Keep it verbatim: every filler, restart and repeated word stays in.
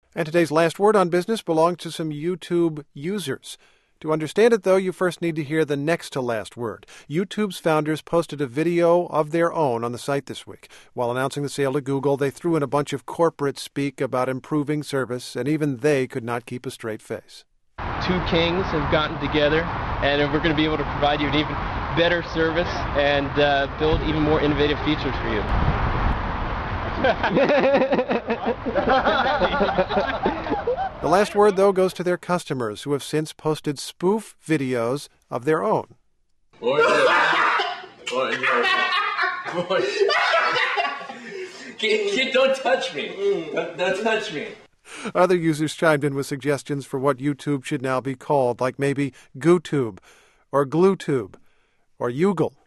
And today's last word on business belongs to some YouTube users. To understand it, though, you first need to hear the next to last word. YouTube's founders posted a video of their own on the site this week. While announcing the sale to Google, they threw in a bunch of corporate speak about improving service, and even they could not keep a straight face. Two kings have gotten together, and we're going to be able to provide you an even better service and uh, build even more innovative features for you. The last word, though, goes to their customers, who have since posted spoof videos of their own. Boy, boy, boy. Kid, kid, don't touch me. Don't, don't touch me. Other users chimed in with suggestions for what YouTube should now be called, like maybe GooTube, or GlueTube, or Ugle.